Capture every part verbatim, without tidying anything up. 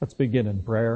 Let's begin in prayer.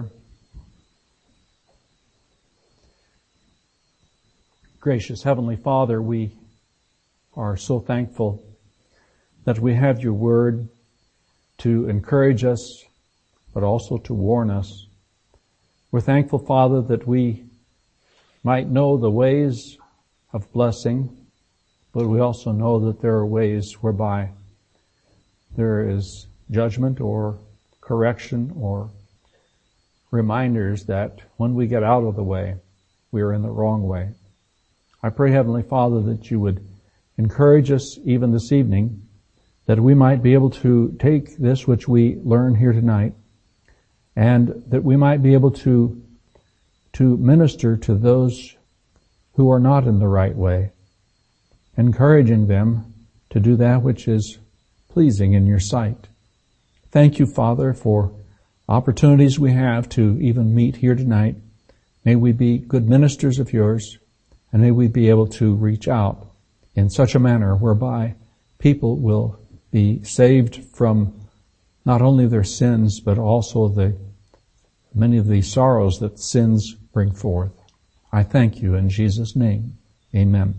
Gracious Heavenly Father, we are so thankful that we have your word to encourage us, but also to warn us. We're thankful, Father, that we might know the ways of blessing, but we also know that there are ways whereby there is judgment or correction or reminders that when we get out of the way, we are in the wrong way. I pray, Heavenly Father, that you would encourage us even this evening, that we might be able to take this which we learn here tonight, and that we might be able to, to minister to those who are not in the right way, encouraging them to do that which is pleasing in your sight. Thank you, Father, for opportunities we have to even meet here tonight. May we be good ministers of yours, and may we be able to reach out in such a manner whereby people will be saved from not only their sins, but also the many of the sorrows that sins bring forth. I thank you in Jesus' name. Amen.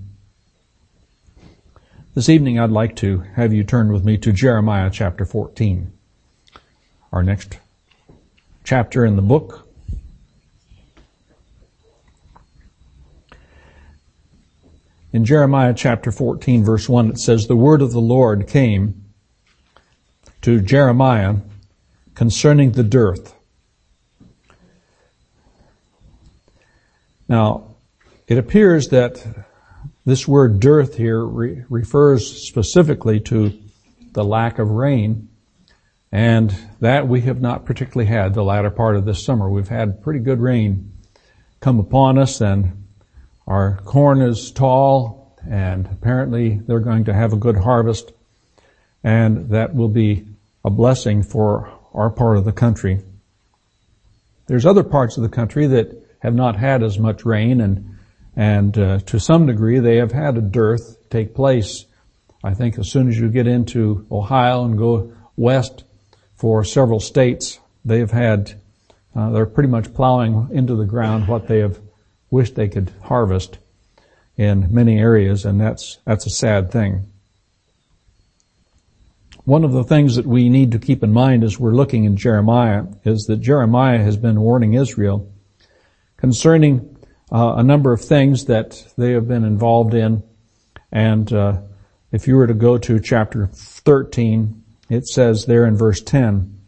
This evening I'd like to have you turn with me to Jeremiah chapter fourteen, our next chapter in the book. In Jeremiah chapter fourteen, verse one, it says, "The word of the Lord came to Jeremiah concerning the dearth." Now, it appears that this word dearth here re- refers specifically to the lack of rain, and that we have not particularly had the latter part of this summer. We've had pretty good rain come upon us, and our corn is tall, and apparently they're going to have a good harvest, and that will be a blessing for our part of the country. There's other parts of the country that have not had as much rain, and and uh, to some degree they have had a dearth take place. I think as soon as you get into Ohio and go west for several states, they have had, uh, they're pretty much plowing into the ground what they have wished they could harvest in many areas, and that's that's a sad thing. One of the things that we need to keep in mind as we're looking in Jeremiah is that Jeremiah has been warning Israel concerning uh, a number of things that they have been involved in. And uh, if you were to go to chapter thirteen, it says there in verse ten,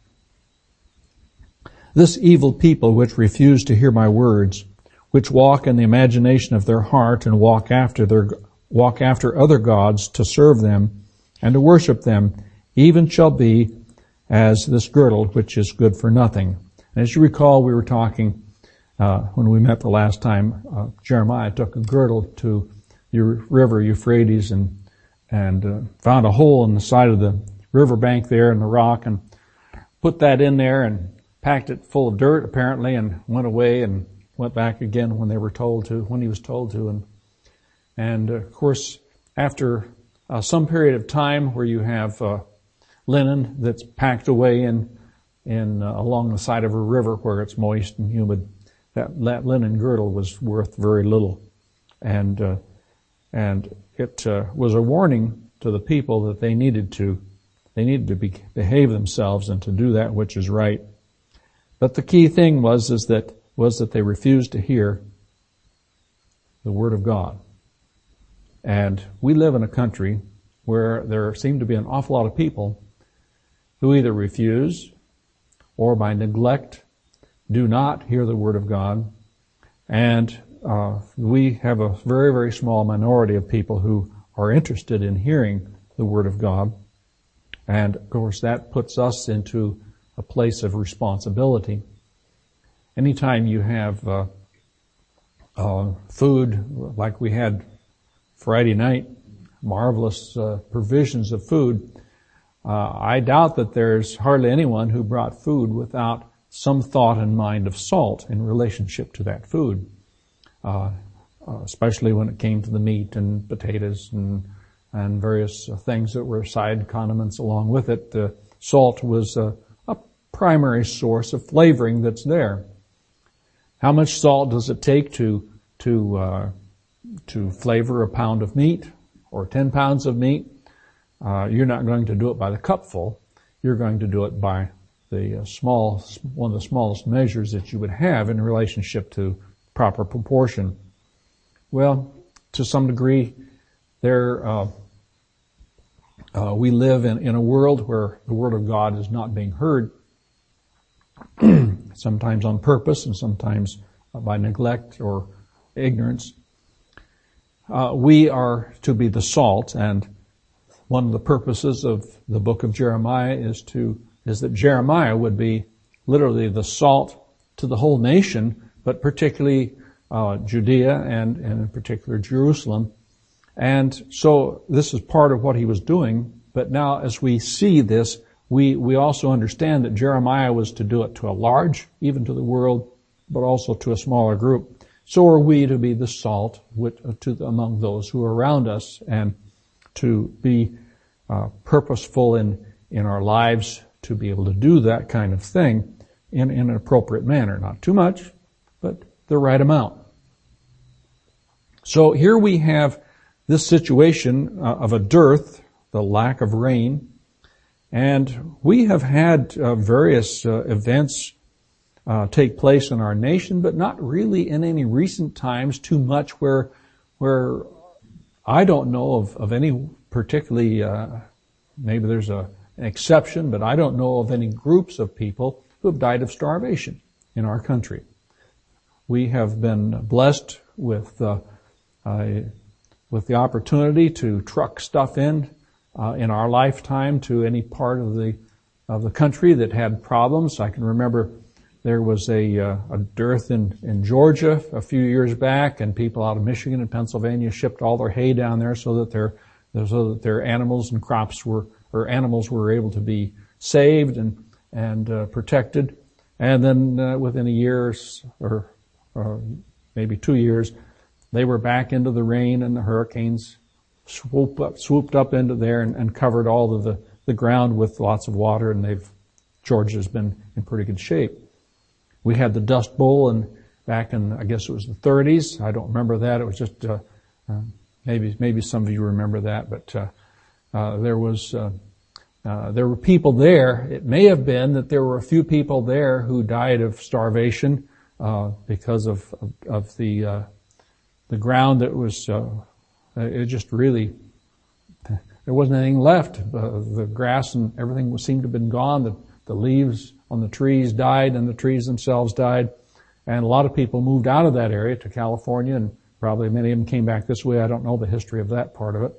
"This evil people which refuse to hear my words, which walk in the imagination of their heart and walk after their walk after other gods to serve them and to worship them, even shall be as this girdle which is good for nothing." And as you recall, we were talking uh, when we met the last time. Uh, Jeremiah took a girdle to the river Euphrates and and uh, found a hole in the side of the riverbank there in the rock and put that in there and packed it full of dirt apparently, and went away and went back again when they were told to, when he was told to. And, and uh, of course, after uh, some period of time where you have uh, linen that's packed away in, in uh, along the side of a river where it's moist and humid, that, that linen girdle was worth very little. And, uh, and it uh, was a warning to the people that they needed to, they needed to be, behave themselves and to do that which is right. But the key thing was, is that was that they refused to hear the Word of God. And we live in a country where there seem to be an awful lot of people who either refuse or by neglect do not hear the Word of God. And uh, we have a very, very small minority of people who are interested in hearing the Word of God. And of course that puts us into a place of responsibility. Anytime you have uh, uh, food like we had Friday night, marvelous uh, provisions of food, uh, I doubt that there's hardly anyone who brought food without some thought in mind of salt in relationship to that food, uh, uh, especially when it came to the meat and potatoes and and various uh, things that were side condiments along with it. Uh, salt was uh, a primary source of flavoring that's there. How much salt does it take to to uh, to flavor a pound of meat or ten pounds of meat? Uh, you're not going to do it by the cupful. You're going to do it by the uh, small, one of the smallest measures that you would have in relationship to proper proportion. Well, to some degree, there uh, uh, we live in, in a world where the Word of God is not being heard, sometimes on purpose and sometimes by neglect or ignorance. Uh, we are to be the salt, and one of the purposes of the book of Jeremiah is to is that Jeremiah would be literally the salt to the whole nation, but particularly uh, Judea and, and in particular Jerusalem. And so this is part of what he was doing. But now as we see this, we, we also understand that Jeremiah was to do it to a large, even to the world, but also to a smaller group. So are we to be the salt with, to the, among those who are around us, and to be uh, purposeful in, in our lives to be able to do that kind of thing in, in an appropriate manner. Not too much, but the right amount. So here we have this situation uh, of a dearth, the lack of rain, and we have had uh, various uh, events uh, take place in our nation, but not really in any recent times too much where, where I don't know of, of any particularly, uh, maybe there's a an exception, but I don't know of any groups of people who have died of starvation in our country. We have been blessed with uh, uh, with the opportunity to truck stuff in uh, in our lifetime to any part of the of the country that had problems. I can remember there was a, uh, a dearth in, in Georgia a few years back, and people out of Michigan and Pennsylvania shipped all their hay down there so that their so that their animals and crops were or animals were able to be saved and and uh, protected. And then uh, within a year or, or maybe two years, they were back into the rain, and the hurricanes swooped up, swooped up into there and, and covered all of the, the ground with lots of water, and they've Georgia's been in pretty good shape. We had the Dust Bowl, and back in, I guess it was the thirties. I don't remember that. It was just uh, uh, maybe maybe some of you remember that, but. Uh, Uh, there was, uh, uh, there were people there. It may have been that there were a few people there who died of starvation, uh, because of, of, of the, uh, the ground that was, uh, it just really, there wasn't anything left. Uh, the grass and everything seemed to have been gone. The, the leaves on the trees died, and the trees themselves died. And a lot of people moved out of that area to California, and probably many of them came back this way. I don't know the history of that part of it.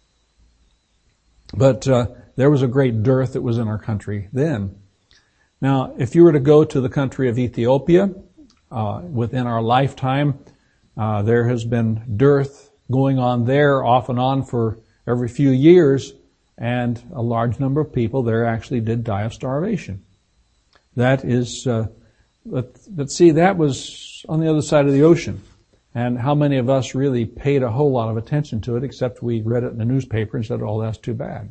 But uh, there was a great dearth that was in our country then. Now, if you were to go to the country of Ethiopia, uh, within our lifetime, uh, there has been dearth going on there off and on for every few years, and a large number of people there actually did die of starvation. That is, uh, but, but see, that was on the other side of the ocean. And how many of us really paid a whole lot of attention to it, except we read it in the newspaper and said, oh, that's too bad.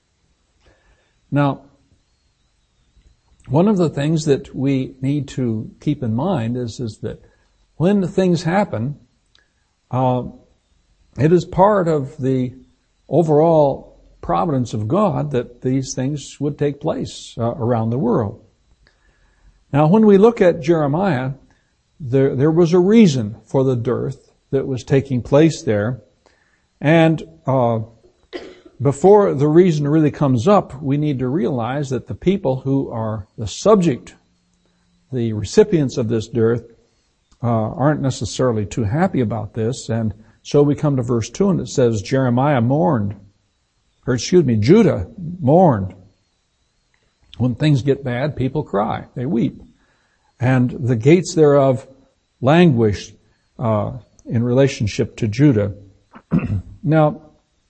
Now, one of the things that we need to keep in mind is, is that when things happen, uh, it is part of the overall providence of God that these things would take place uh, around the world. Now, when we look at Jeremiah, There, there was a reason for the dearth that was taking place there. And uh, before the reason really comes up, we need to realize that the people who are the subject, the recipients of this dearth, uh, aren't necessarily too happy about this. And so we come to verse two, and it says, Jeremiah mourned, or excuse me, Judah mourned. When things get bad, people cry. They weep. And the gates thereof languished uh, in relationship to Judah. Now,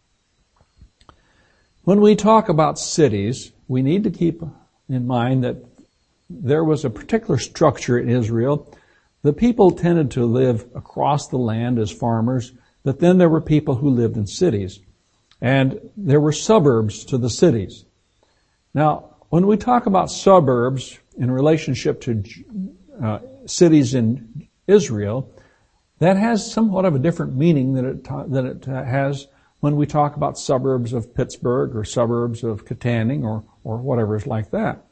when we talk about cities, we need to keep in mind that there was a particular structure in Israel. The people tended to live across the land as farmers, but then there were people who lived in cities. And there were suburbs to the cities. Now, when we talk about suburbs in relationship to uh, cities in Israel, that has somewhat of a different meaning than it, than it has when we talk about suburbs of Pittsburgh or suburbs of Katanning or, or whatever is like that.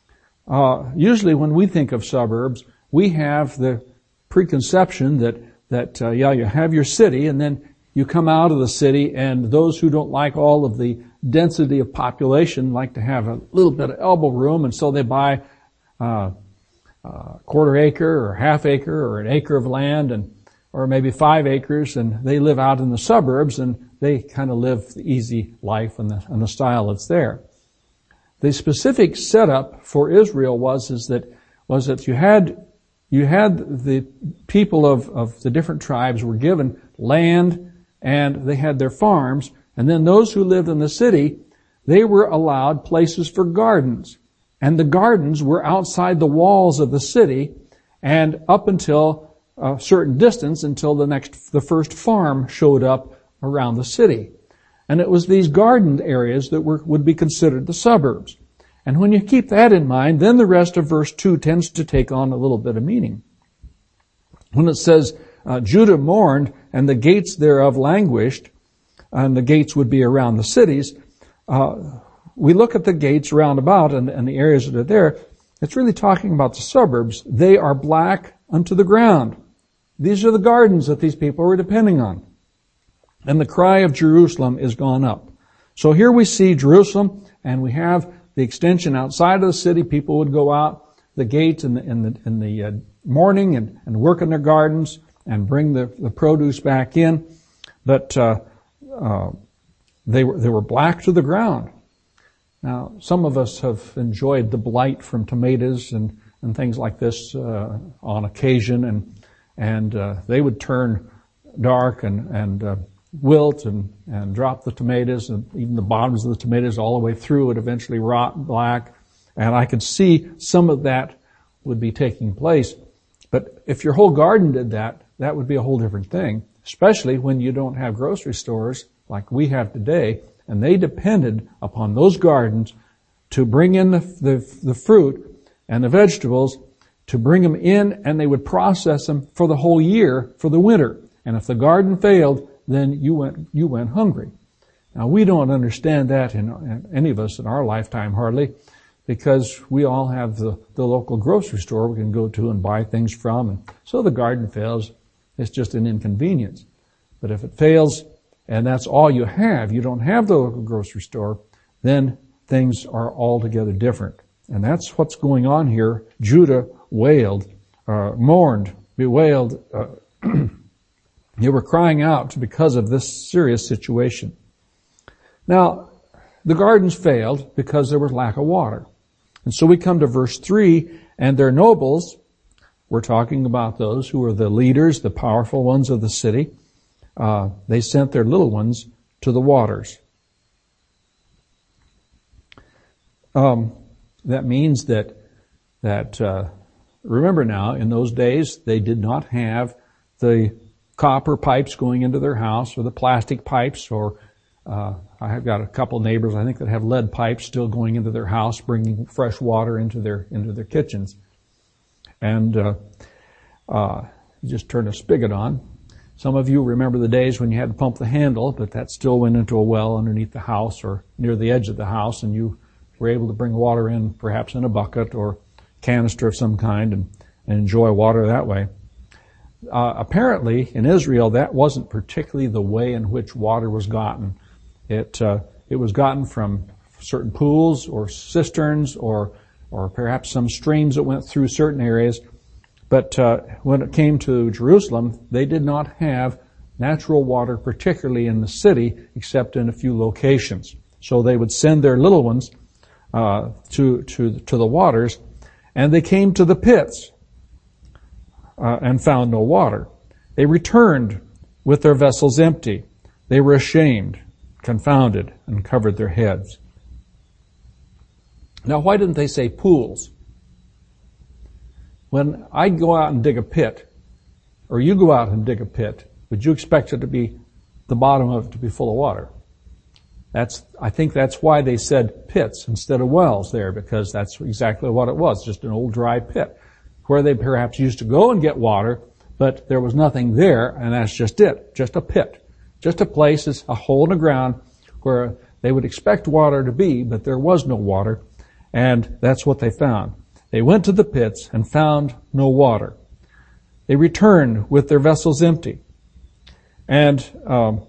Uh, usually when we think of suburbs, we have the preconception that, that, uh, yeah, you have your city and then you come out of the city and those who don't like all of the density of population like to have a little bit of elbow room, and so they buy, uh, a quarter acre or half acre or an acre of land and, or maybe five acres, and they live out in the suburbs and they kind of live the easy life and the, and the style that's there. The specific setup for Israel was, is that, was that you had, you had the people of, of the different tribes were given land and they had their farms, and then those who lived in the city, they were allowed places for gardens. And the gardens were outside the walls of the city and up until a certain distance, until the next, the first farm showed up around the city. And it was these garden areas that were, would be considered the suburbs. And when you keep that in mind, then the rest of verse two tends to take on a little bit of meaning. When it says, uh, Judah mourned and the gates thereof languished, and the gates would be around the cities, uh, we look at the gates round about and, and the areas that are there, it's really talking about the suburbs. They are black unto the ground. These are the gardens that these people were depending on. And the cry of Jerusalem is gone up. So here we see Jerusalem, and we have the extension outside of the city. People would go out the gates in the, in the, in the uh, morning and, and work in their gardens and bring the, the produce back in. But uh, uh, they were they were black to the ground. Now, some of us have enjoyed the blight from tomatoes and, and things like this uh, on occasion, and and uh, they would turn dark and and uh, wilt and and drop the tomatoes, and even the bottoms of the tomatoes all the way through would eventually rot black. And I could see some of that would be taking place. But if your whole garden did that, that would be a whole different thing, especially when you don't have grocery stores like we have today, and they depended upon those gardens to bring in the, the, the fruit and the vegetables, to bring them in, and they would process them for the whole year, for the winter. And if the garden failed, then you went, you went hungry. Now, we don't understand that in, in any of us in our lifetime hardly, because we all have the, the local grocery store we can go to and buy things from. And so the garden fails. It's just an inconvenience. But if it fails, and that's all you have, you don't have the local grocery store, then things are altogether different. And that's what's going on here. Judah wailed, uh, mourned, bewailed. Uh, they were crying out because of this serious situation. Now, the gardens failed because there was lack of water. And so we come to verse three, and their nobles, we're talking about those who were the leaders, the powerful ones of the city, Uh, they sent their little ones to the waters. Um, that means that, that, uh, remember now, in those days, they did not have the copper pipes going into their house or the plastic pipes, or, uh, I have got a couple neighbors, I think, that have lead pipes still going into their house, bringing fresh water into their, into their kitchens. And, uh, uh, you just turn a spigot on. Some of you remember the days when you had to pump the handle, but that still went into a well underneath the house or near the edge of the house, and you were able to bring water in, perhaps in a bucket or canister of some kind, and, and enjoy water that way. Uh, apparently, in Israel, that wasn't particularly the way in which water was gotten. It uh, it was gotten from certain pools or cisterns, or or perhaps some streams that went through certain areas. But uh, when it came to Jerusalem, they did not have natural water, particularly in the city, except in a few locations. So they would send their little ones uh, to to to the waters, and they came to the pits uh, and found no water. They returned with their vessels empty. They were ashamed, confounded, and covered their heads. Now, why didn't they say pools? When I go out and dig a pit, or you go out and dig a pit, would you expect it to be, the bottom of it to be full of water? That's, I think that's why they said pits instead of wells there, because that's exactly what it was, just an old dry pit, where they perhaps used to go and get water, but there was nothing there, and that's just it, just a pit. Just a place, a hole in the ground where they would expect water to be, but there was no water, and that's what they found. They went to the pits and found no water. They returned with their vessels empty. And um,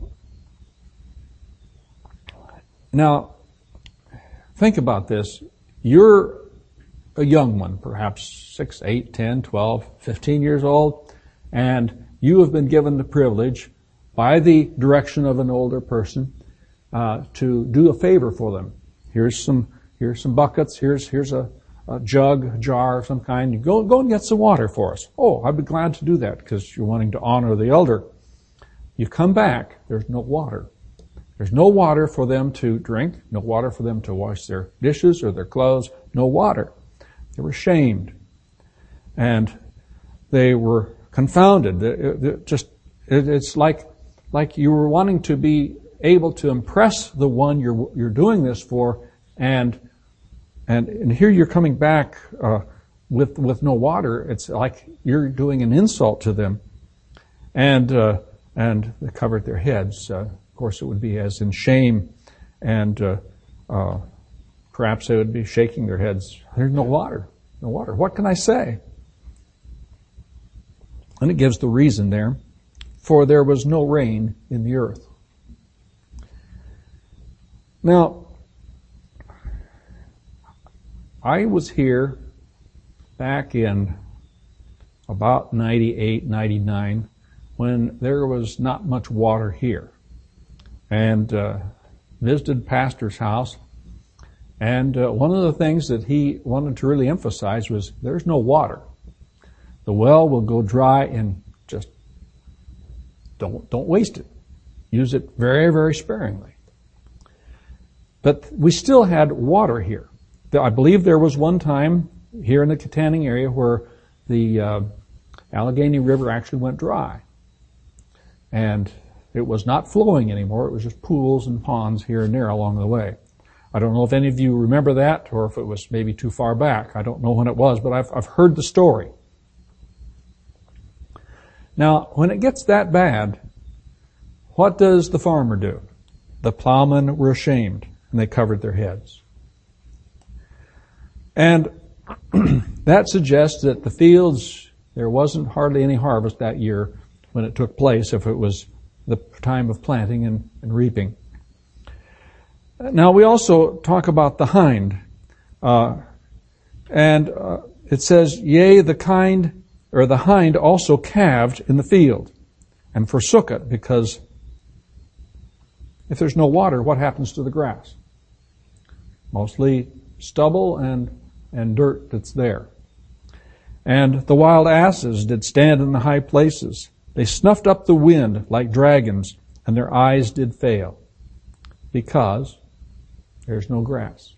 now, think about this. You're a young one, perhaps six, eight, ten, twelve, fifteen years old, and you have been given the privilege by the direction of an older person uh, to do a favor for them. Here's some here's some buckets. Here's here's a, a jug, a jar of some kind. You go go and get some water for us. Oh, I'd be glad to do that because you're wanting to honor the elder. You come back. There's no water. There's no water for them to drink. No water for them to wash their dishes or their clothes. No water. They were shamed, and they were confounded. It, it just it, it's like. Like you were wanting to be able to impress the one you're you're doing this for, and and and here you're coming back uh, with with no water. It's like you're doing an insult to them, and uh, and they covered their heads. Uh, of course, it would be as in shame, and uh, uh, perhaps they would be shaking their heads. There's no water, no water. What can I say? And it gives the reason there. For there was no rain in the earth. Now, I was here back in about ninety-eight, ninety-nine when there was not much water here. And uh, visited pastor's house. And uh, one of the things that he wanted to really emphasize was there's no water. The well will go dry in just Don't, don't waste it. Use it very, very sparingly. But we still had water here. I believe there was one time here in the Katanning area where the uh, Allegheny River actually went dry. And it was not flowing anymore. It was just pools and ponds here and there along the way. I don't know if any of you remember that or if it was maybe too far back. I don't know when it was, but I've, I've heard the story. Now, when it gets that bad, what does the farmer do? The plowmen were ashamed, and they covered their heads. And that suggests that the fields, there wasn't hardly any harvest that year when it took place, if it was the time of planting and, and reaping. Now, we also talk about the hind. Uh, and uh, it says, yea, the kind... or the hind also calved in the field and forsook it, because if there's no water, what happens to the grass? Mostly stubble and, and dirt that's there. And the wild asses did stand in the high places. They snuffed up the wind like dragons, and their eyes did fail, because there's no grass.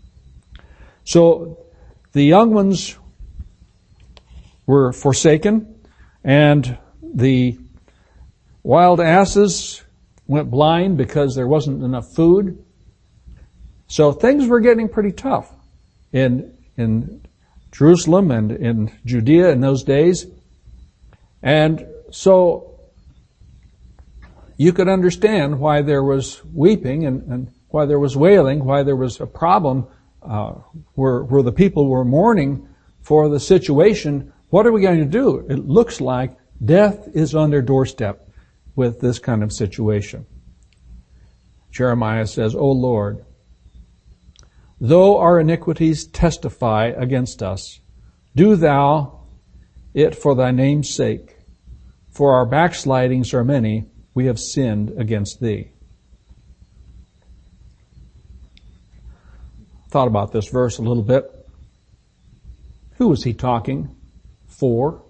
So the young ones were forsaken, and the wild asses went blind because there wasn't enough food. So things were getting pretty tough in in Jerusalem and in Judea in those days. And so you could understand why there was weeping and, and why there was wailing, why there was a problem uh, where where the people were mourning for the situation. What are we going to do? It looks like death is on their doorstep with this kind of situation. Jeremiah says, O Lord, though our iniquities testify against us, do thou it for thy name's sake. For our backslidings are many, we have sinned against thee. Thought about this verse a little bit. Who was he talking for?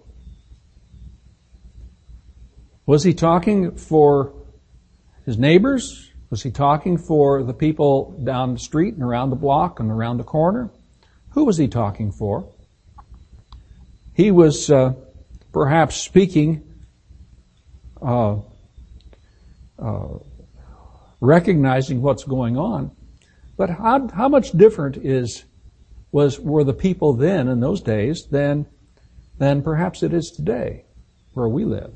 Was he talking for his neighbors? Was he talking for the people down the street and around the block and around the corner? Who was he talking for? He was uh, perhaps speaking uh, uh, recognizing what's going on. But how, how much different is, was, were the people then in those days than, than perhaps it is today where we live?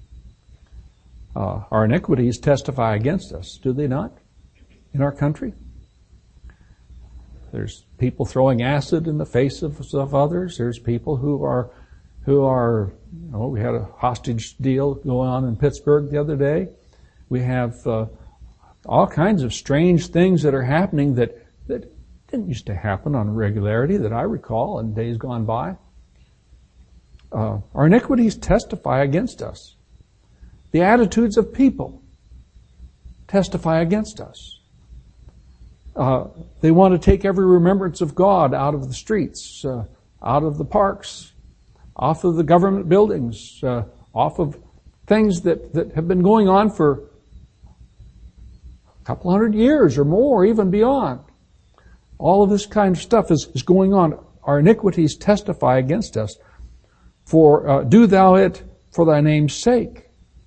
Uh, our iniquities testify against us, do they not, in our country? There's people throwing acid in the face of, of others. There's people who are, who are, you know, we had a hostage deal going on in Pittsburgh the other day. We have uh, all kinds of strange things that are happening that, that didn't used to happen on regularity that I recall in days gone by. Uh, our iniquities testify against us. The attitudes of people testify against us. Uh, they want to take every remembrance of God out of the streets, uh, out of the parks, off of the government buildings, uh, off of things that, that have been going on for a couple hundred years or more, even beyond. All of this kind of stuff is, is going on. Our iniquities testify against us. For uh, do thou it for thy name's sake.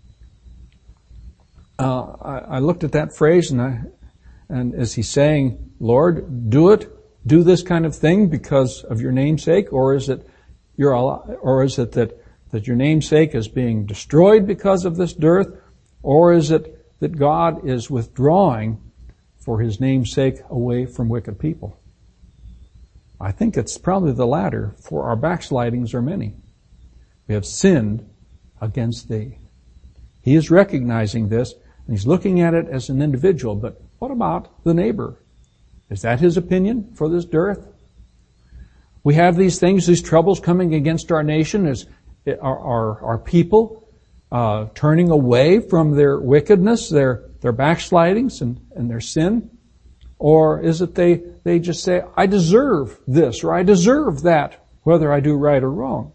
Uh, I, I looked at that phrase, and I, and is he saying, Lord, do it, do this kind of thing because of your name's sake, or is it your, or is it that that your name's sake is being destroyed because of this dearth, or is it that God is withdrawing for his name's sake away from wicked people? I think it's probably the latter, for our backslidings are many. We have sinned against thee. He is recognizing this, and he's looking at it as an individual, but what about the neighbor? Is that his opinion for this dearth? We have these things, these troubles coming against our nation, as our, our, our people uh, turning away from their wickedness, their their backslidings and, and their sin? Or is it they, they just say, I deserve this or I deserve that, whether I do right or wrong?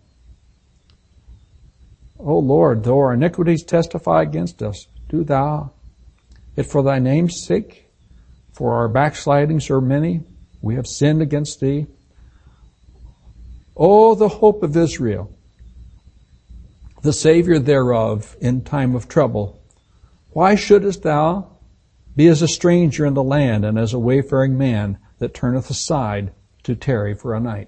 O Lord, though our iniquities testify against us, do thou it for thy name's sake. For our backslidings are many. We have sinned against thee. O the hope of Israel, the Savior thereof in time of trouble, why shouldest thou be as a stranger in the land and as a wayfaring man that turneth aside to tarry for a night?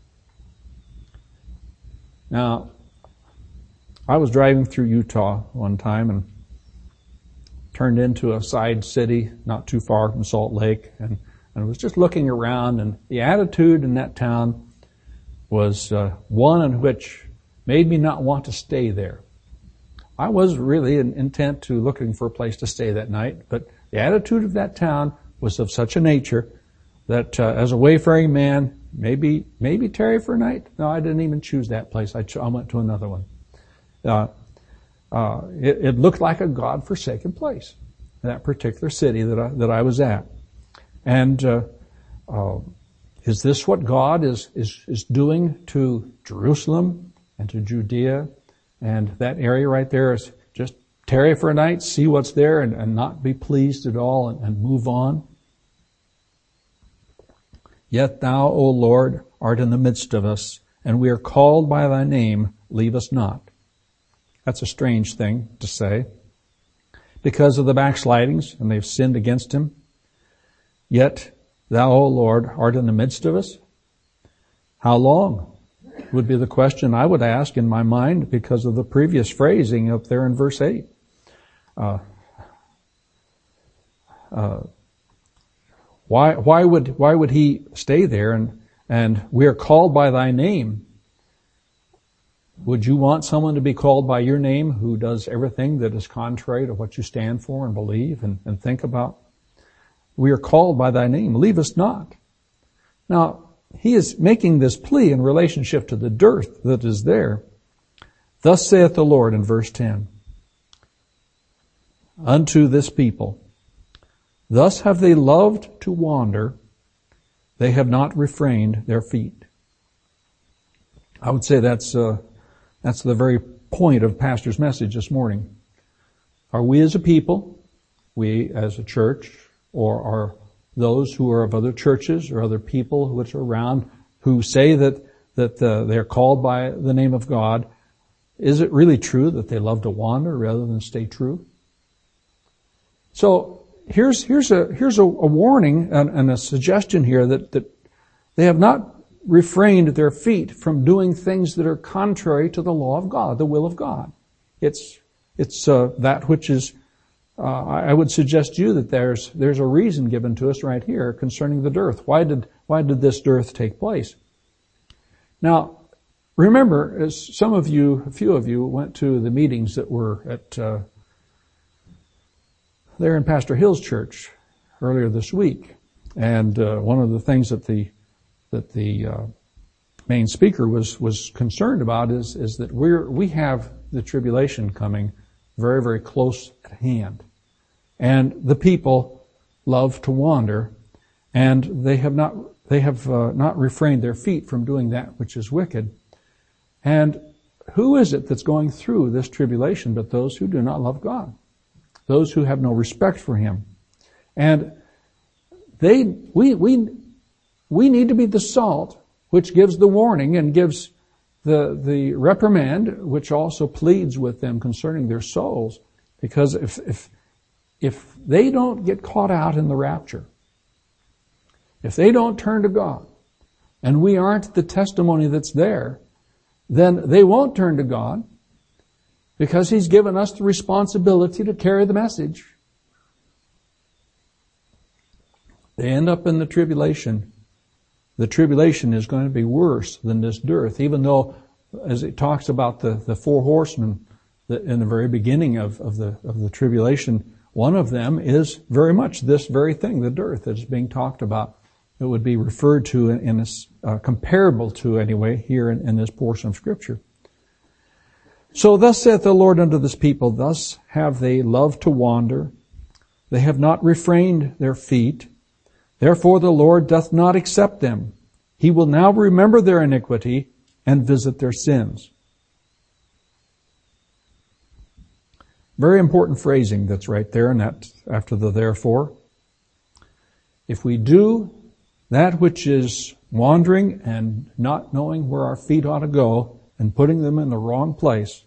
Now, I was driving through Utah one time and turned into a side city not too far from Salt Lake, and, and I was just looking around, and the attitude in that town was uh, one in which made me not want to stay there. I was really in, intent to looking for a place to stay that night, but the attitude of that town was of such a nature that uh, as a wayfaring man, maybe maybe tarry for a night. No, I didn't even choose that place. I, ch- I went to another one. Uh, uh, it, it looked like a God-forsaken place, that particular city that I, that I was at. And uh, uh, is this what God is, is is doing to Jerusalem and to Judea? And that area right there is just tarry for a night, see what's there, and, and not be pleased at all, and, and move on. Yet thou, O Lord, art in the midst of us, and we are called by thy name, leave us not. That's a strange thing to say. Because of the backslidings, and they've sinned against him. Yet thou, O Lord, art in the midst of us. How long? Would be the question I would ask in my mind because of the previous phrasing up there in verse eight. Uh, uh, why, why would, why would he stay there and, and we are called by thy name? Would you want someone to be called by your name who does everything that is contrary to what you stand for and believe and, and think about? We are called by thy name. Leave us not. Now, he is making this plea in relationship to the dearth that is there. Thus saith the Lord in verse ten, unto this people, thus have they loved to wander, they have not refrained their feet. I would say that's uh, that's the very point of Pastor's message this morning. Are we as a people, we as a church, or are those who are of other churches or other people which are around who say that that uh, they're called by the name of God, is it really true that they love to wander rather than stay true? So here's here's a here's a, a warning and, and a suggestion here that, that they have not refrained their feet from doing things that are contrary to the law of God, the will of God. It's it's uh, that which is. Uh, I would suggest to you that there's there's a reason given to us right here concerning the dearth. Why did why did this dearth take place? Now, remember, as some of you, a few of you, went to the meetings that were at uh, there in Pastor Hill's church earlier this week, and uh, one of the things that the that the uh, main speaker was was concerned about is is that we're we have the tribulation coming very very close at hand, and the people love to wander, and they have not they have uh, not refrained their feet from doing that which is wicked. And who is it that's going through this tribulation but those who do not love God, those who have no respect for Him? And they we we we need to be the salt which gives the warning and gives the the reprimand, which also pleads with them concerning their souls. Because if if if they don't get caught out in the rapture, if they don't turn to God, and we aren't the testimony that's there, then they won't turn to God, because He's given us the responsibility to carry the message. They end up in the tribulation. The tribulation is going to be worse than this dearth, even though, as it talks about the, the four horsemen that in the very beginning of, of the of the tribulation, one of them is very much this very thing, the dearth that is being talked about. It would be referred to in, in a, uh, comparable to anyway here in, in this portion of Scripture. So thus saith the Lord unto this people, thus have they loved to wander. They have not refrained their feet. Therefore the Lord doth not accept them. He will now remember their iniquity and visit their sins. Very important phrasing that's right there, and that after the therefore. If we do that which is wandering and not knowing where our feet ought to go and putting them in the wrong place,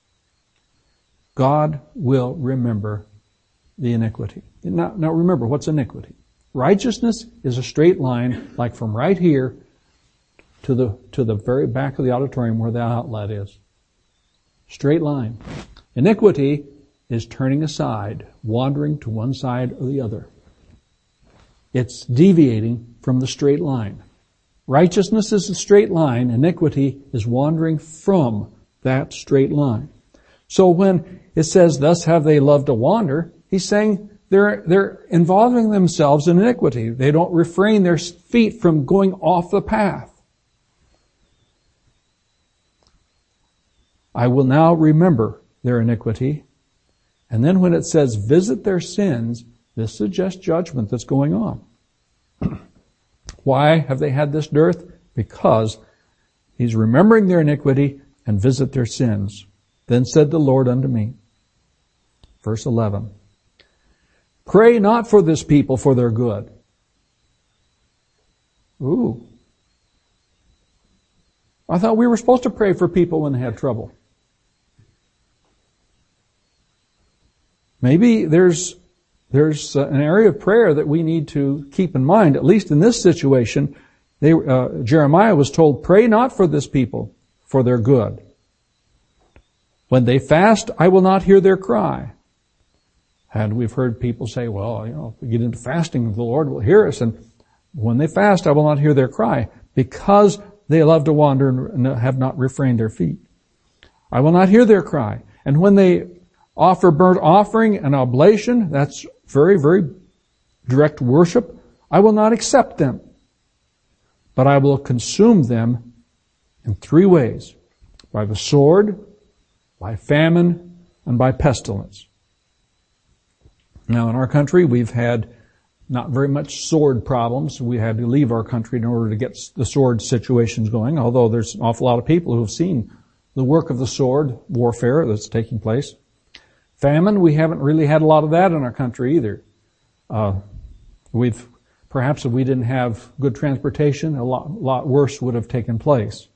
God will remember the iniquity. Now, now remember, what's iniquity? Righteousness is a straight line, like from right here to the to the very back of the auditorium where the outlet is. Straight line. Iniquity is turning aside, wandering to one side or the other. It's deviating from the straight line. Righteousness is a straight line. Iniquity is wandering from that straight line. So when it says, thus have they loved to wander, he's saying they're, they're involving themselves in iniquity. They don't refrain their feet from going off the path. I will now remember their iniquity. And then when it says visit their sins, this suggests judgment that's going on. Why have they had this dearth? Because He's remembering their iniquity and visit their sins. Then said the Lord unto me, verse eleven, pray not for this people for their good. Ooh. I thought we were supposed to pray for people when they had trouble. Maybe there's there's an area of prayer that we need to keep in mind, at least in this situation. They, uh, Jeremiah was told, pray not for this people for their good. When they fast, I will not hear their cry. And we've heard people say, well, you know, if we get into fasting, the Lord will hear us. And when they fast, I will not hear their cry, because they love to wander and have not refrained their feet. I will not hear their cry. And when they offer burnt offering and oblation, that's very, very direct worship, I will not accept them. But I will consume them in three ways: by the sword, by famine, and by pestilence. Now in our country, we've had not very much sword problems. We had to leave our country in order to get the sword situations going, although there's an awful lot of people who have seen the work of the sword warfare that's taking place. Famine, we haven't really had a lot of that in our country either. Uh, we've, perhaps if we didn't have good transportation, a lot, lot worse would have taken place.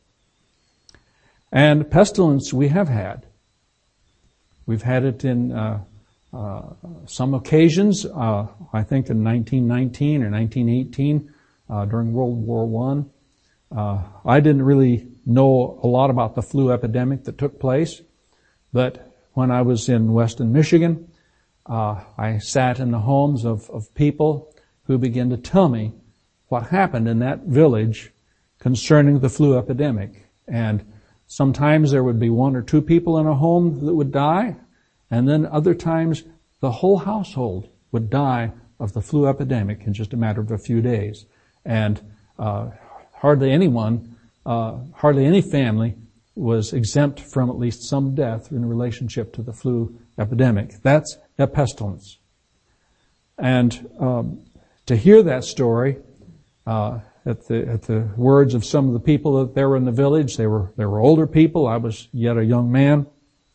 And pestilence we have had. We've had it in, uh, uh, some occasions, uh, I think in nineteen nineteen or nineteen eighteen, uh, during World War One, uh, I didn't really know a lot about the flu epidemic that took place, but when I was in Weston, Michigan, uh, I sat in the homes of, of people who began to tell me what happened in that village concerning the flu epidemic. And sometimes there would be one or two people in a home that would die, and then other times the whole household would die of the flu epidemic in just a matter of a few days. And uh, hardly anyone, uh, hardly any family was exempt from at least some death in relationship to the flu epidemic. That's a pestilence. And um, to hear that story, uh, at the at the words of some of the people that there were in the village, they were they were older people. I was yet a young man,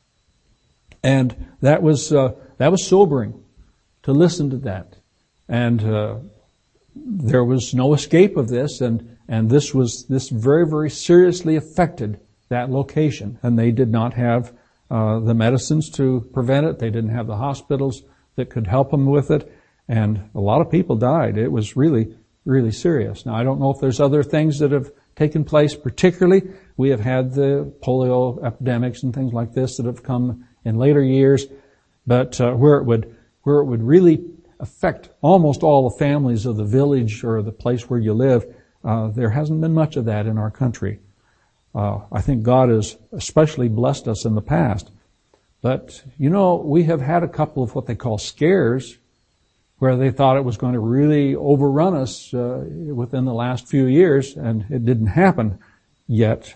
and that was uh, that was sobering to listen to that. And uh, there was no escape of this, and and this was this very very seriously affected that location, and they did not have uh, the medicines to prevent it. They didn't have the hospitals that could help them with it, and a lot of people died. It was really, really serious. Now, I don't know if there's other things that have taken place particularly. We have had the polio epidemics and things like this that have come in later years, but uh, where it would where it would really affect almost all the families of the village or the place where you live, uh, there hasn't been much of that in our country. Uh, I think God has especially blessed us in the past. But, you know, we have had a couple of what they call scares where they thought it was going to really overrun us uh, within the last few years, and it didn't happen yet.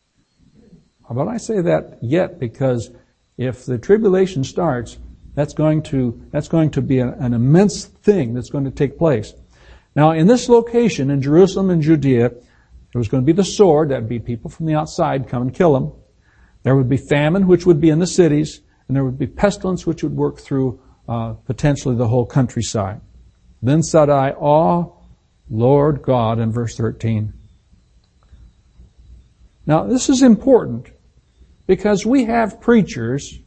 But I say that yet because if the tribulation starts, that's going to that's going to be a, an immense thing that's going to take place. Now, in this location, in Jerusalem and Judea, there was going to be the sword. That would be people from the outside come and kill them. There would be famine, which would be in the cities, and there would be pestilence, which would work through uh, potentially the whole countryside. Then said I, "Ah, Lord God," in verse thirteen. Now, this is important because we have preachers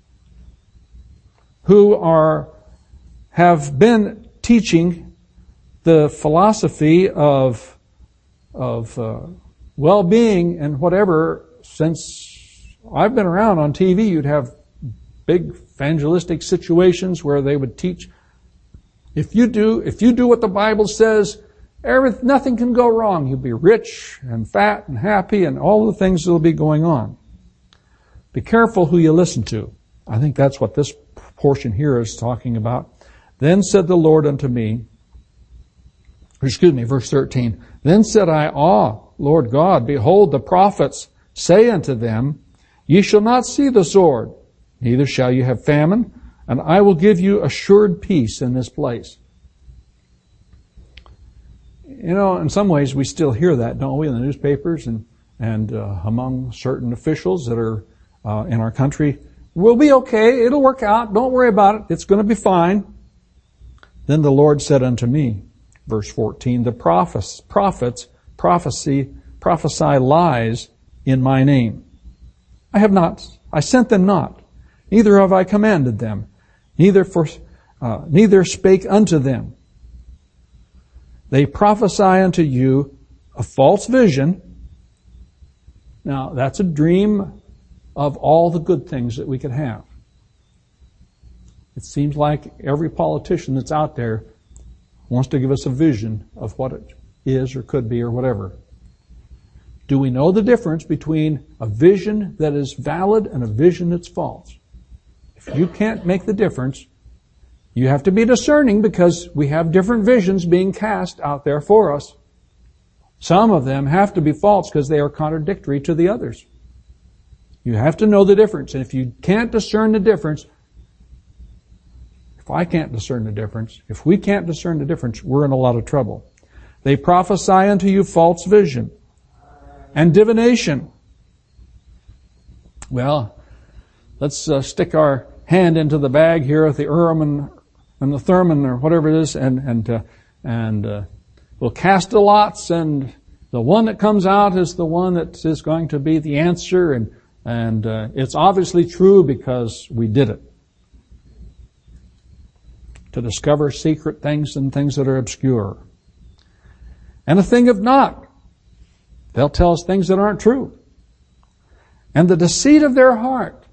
who are have been teaching the philosophy of of uh, well-being and whatever since I've been around on T V. You'd have big evangelistic situations where they would teach, if you do if you do what the Bible says, every, nothing can go wrong. You'll be rich and fat and happy and all the things that will be going on. Be careful who you listen to. I think that's what this portion here is talking about. Then said the Lord unto me, excuse me, verse thirteen, Then said I, Ah, Lord God, behold, the prophets say unto them, Ye shall not see the sword, neither shall you have famine, and I will give you assured peace in this place. You know, in some ways we still hear that, don't we, in the newspapers and, and uh, among certain officials that are uh, in our country. We'll be okay, it'll work out, don't worry about it, it's going to be fine. Then the Lord said unto me, verse fourteen, the prophets, prophets prophecy, prophesy lies in my name. I have not, I sent them not, neither have I commanded them, neither for, uh, neither spake unto them. They prophesy unto you a false vision. Now, that's a dream of all the good things that we could have. It seems like every politician that's out there wants to give us a vision of what it is or could be or whatever. Do we know the difference between a vision that is valid and a vision that's false? If you can't make the difference, you have to be discerning because we have different visions being cast out there for us. Some of them have to be false because they are contradictory to the others. You have to know the difference. And if you can't discern the difference, if I can't discern the difference, if we can't discern the difference, we're in a lot of trouble. They prophesy unto you false vision and divination. Well, let's uh, stick our hand into the bag here with the Urim and, and the Thummim or whatever it is, and and uh, and uh, we'll cast the lots, and the one that comes out is the one that is going to be the answer, and and uh, it's obviously true because we did it. to discover secret things and things that are obscure. And a thing of naught. They'll tell us things that aren't true. And the deceit of their heart.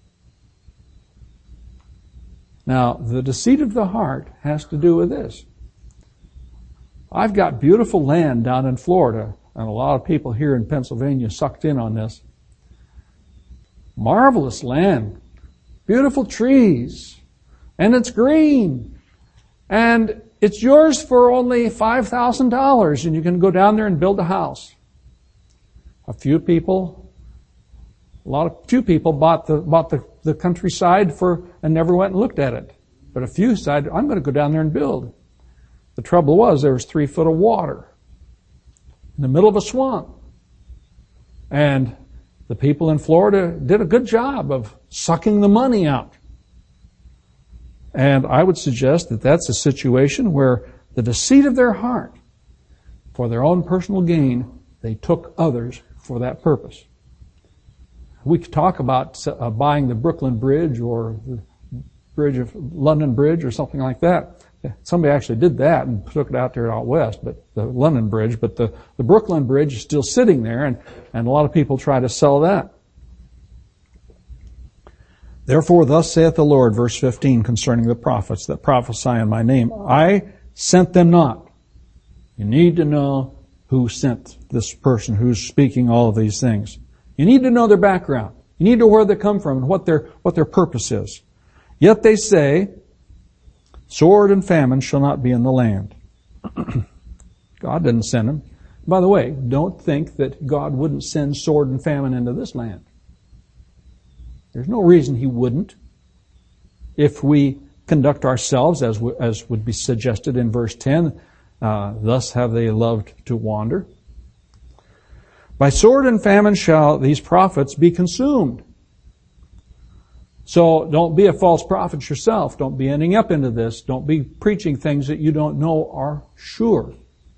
Now, the deceit of the heart has to do with this. I've got beautiful land down in Florida, and a lot of people here in Pennsylvania sucked in on this. Marvelous land. Beautiful trees. And it's green. And it's yours for only five thousand dollars, and you can go down there and build a house. A few people, a lot of few people bought the bought the, the countryside for and never went and looked at it. But a few decided, I'm going to go down there and build. The trouble was there was three foot of water in the middle of a swamp. And the people in Florida did a good job of sucking the money out. And I would suggest that that's a situation where the deceit of their heart, for their own personal gain, they took others for that purpose. We could talk about uh, buying the Brooklyn Bridge or the Bridge of London Bridge or something like that. Somebody actually did that and took it out there out west, but the London Bridge, but the, the Brooklyn Bridge is still sitting there, and, and a lot of people try to sell that. Therefore, thus saith the Lord, verse fifteen, concerning the prophets that prophesy in my name, I sent them not. You need to know who sent this person who's speaking all of these things. You need to know their background. You need to know where they come from and what their, what their purpose is. Yet they say, sword and famine shall not be in the land. God didn't send them. By the way, don't think that God wouldn't send sword and famine into this land. There's no reason He wouldn't if we conduct ourselves as w- as would be suggested in verse ten. Uh, thus have they loved to wander. By sword and famine shall these prophets be consumed. So don't be a false prophet yourself. Don't be ending up into this. Don't be preaching things that you don't know are sure.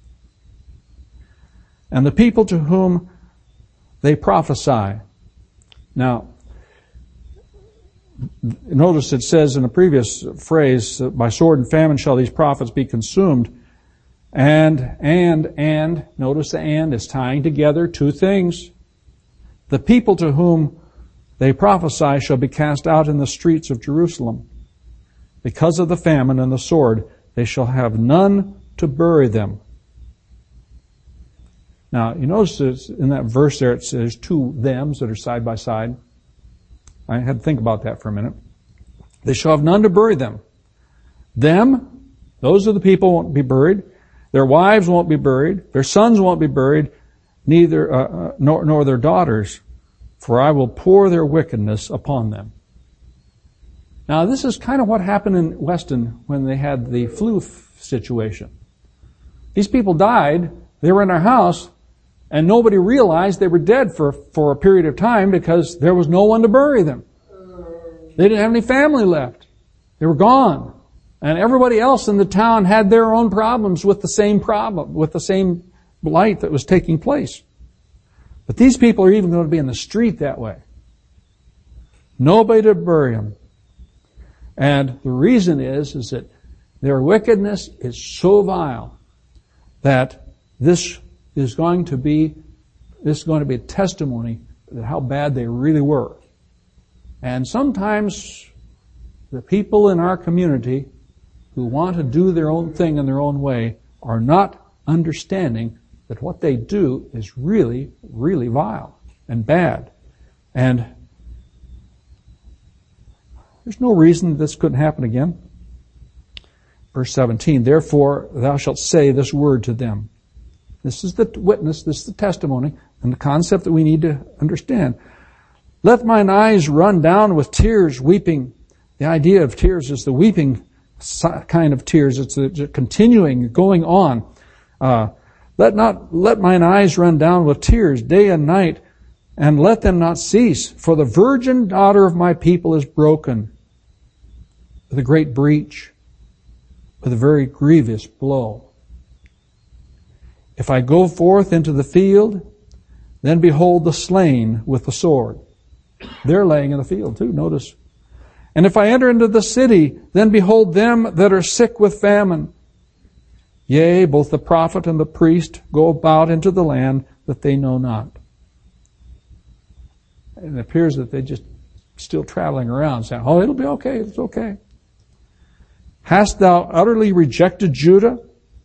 And the people to whom they prophesy. Now, notice it says in a previous phrase, by sword and famine shall these prophets be consumed. And, and, and, notice the and is tying together two things. The people to whom they prophesy shall be cast out in the streets of Jerusalem. Because of the famine and the sword, they shall have none to bury them. Now, you notice in that verse there it says two thems that are side by side. I had to think about that for a minute. They shall have none to bury them. Them, those are the people won't be buried. Their wives won't be buried. Their sons won't be buried. Neither, uh, nor, nor their daughters. For I will pour their wickedness upon them. Now, this is kind of what happened in Weston when they had the flu f- situation. These people died. They were in their house, and nobody realized they were dead for, for a period of time because there was no one to bury them. They didn't have any family left. They were gone. And everybody else in the town had their own problems with the same problem, with the same blight that was taking place. But these people are even going to be in the street that way. Nobody to bury them. And the reason is, is that their wickedness is so vile that this is going to be, this is going to be a testimony of how bad they really were. And sometimes the people in our community who want to do their own thing in their own way are not understanding that what they do is really, really vile and bad. And there's no reason this couldn't happen again. Verse seventeen, therefore thou shalt say this word to them. This is the witness, this is the testimony, and the concept that we need to understand. Let mine eyes run down with tears, weeping. The idea of tears is the weeping kind of tears. It's the continuing, going on. Uh, Let not, let mine eyes run down with tears day and night, and let them not cease. For the virgin daughter of my people is broken with a great breach, with a very grievous blow. If I go forth into the field, then behold the slain with the sword. They're laying in the field too, notice. And if I enter into the city, then behold them that are sick with famine. Yea, both the prophet and the priest go about into the land that they know not. And it appears that they're just still traveling around saying, oh, it'll be okay, it's okay. Hast thou utterly rejected Judah?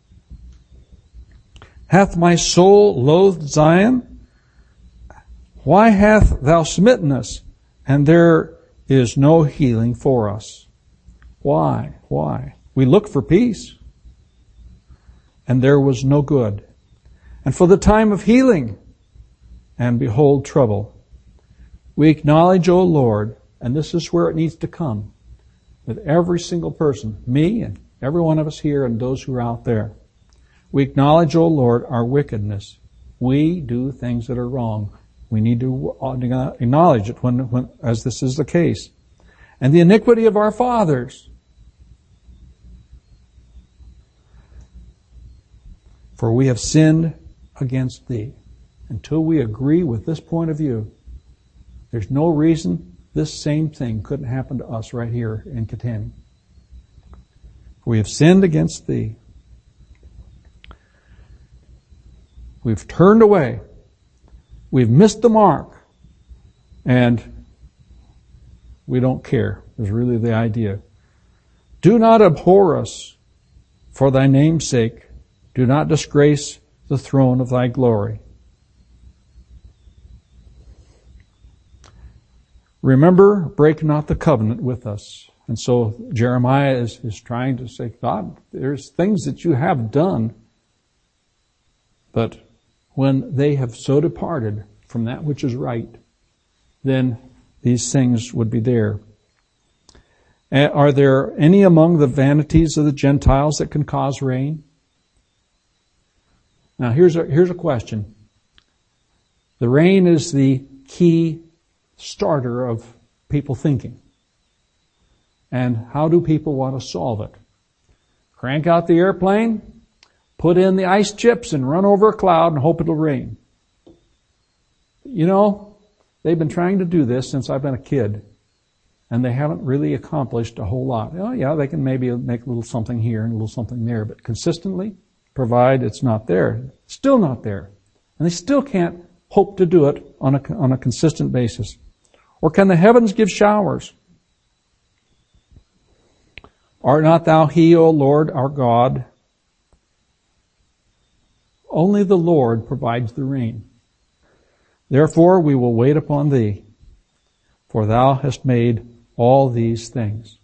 Hath my soul loathed Zion? Why hath thou smitten us, and there is no healing for us? Why? Why? We look for peace, and there was no good. And for the time of healing, and behold trouble. We acknowledge, O Lord, and this is where it needs to come, with every single person, me and every one of us here and those who are out there. We acknowledge, O Lord, our wickedness. We do things that are wrong. We need to acknowledge it when, when, as this is the case. And the iniquity of our fathers. For we have sinned against thee. Until we agree with this point of view, there's no reason this same thing couldn't happen to us right here in Kittanning. For we have sinned against thee. We've turned away. We've missed the mark, and we don't care, is really the idea. Do not abhor us for thy name's sake. Do not disgrace the throne of thy glory. Remember, break not the covenant with us. And so Jeremiah is, is trying to say, God, there's things that you have done, but when they have so departed from that which is right, then these things would be there. Are there any among the vanities of the Gentiles that can cause rain? Now here's a, here's a question. The rain is the key starter of people thinking. And how do people want to solve it? Crank out the airplane, put in the ice chips and run over a cloud and hope it'll rain. You know, they've been trying to do this since I've been a kid, and they haven't really accomplished a whole lot. Oh yeah, they can maybe make a little something here and a little something there, but consistently provide it's not there. Still not there. And they still can't hope to do it on a, on a consistent basis. Or can the heavens give showers? Art not thou he, O Lord, our God? Only the Lord provides the rain. Therefore we will wait upon thee, for thou hast made all these things.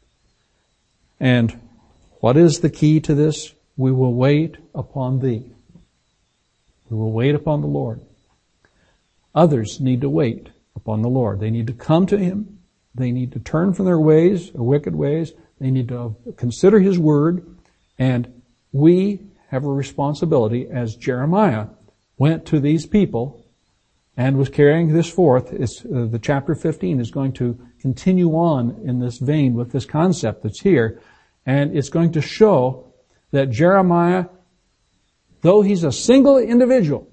And what is the key to this? We will wait upon thee. We will wait upon the Lord. Others need to wait upon the Lord. They need to come to Him. They need to turn from their ways, their wicked ways. They need to consider His Word. And we have a responsibility, as Jeremiah went to these people and was carrying this forth. It's, uh, the chapter fifteen is going to continue on in this vein with this concept that's here. And it's going to show that Jeremiah, though he's a single individual,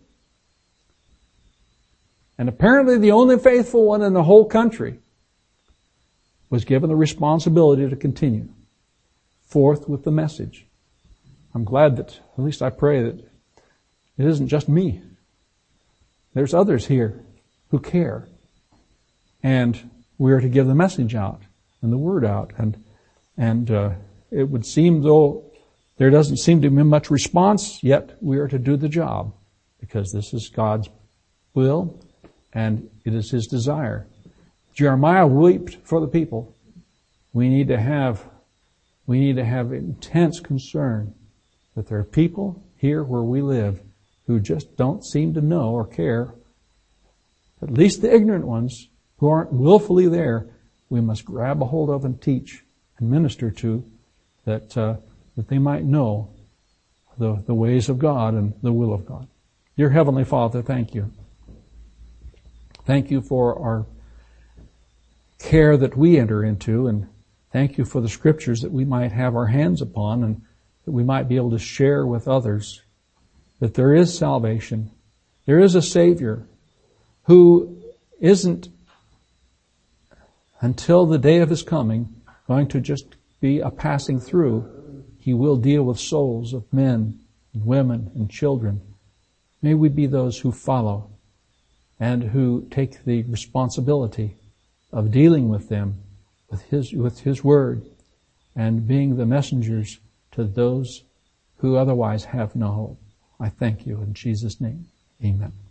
and apparently the only faithful one in the whole country, was given the responsibility to continue forth with the message. I'm glad that, at least I pray that it isn't just me. There's others here who care. And we are to give the message out and the word out. And, and, uh, it would seem though there doesn't seem to be much response, yet we are to do the job because this is God's will and it is His desire. Jeremiah wept for the people. We need to have, we need to have intense concern that there are people here where we live who just don't seem to know or care. At least the ignorant ones who aren't willfully there, we must grab a hold of and teach and minister to, that uh, that they might know the the ways of God and the will of God. Dear Heavenly Father, thank you. Thank you for our care that we enter into, and thank you for the scriptures that we might have our hands upon and that we might be able to share with others that there is salvation. There is a Savior who isn't until the day of His coming, going to just be a passing through, He will deal with souls of men and women and children. May we be those who follow and who take the responsibility of dealing with them with His, with His Word and being the messengers to those who otherwise have no hope. I thank you in Jesus' name. Amen.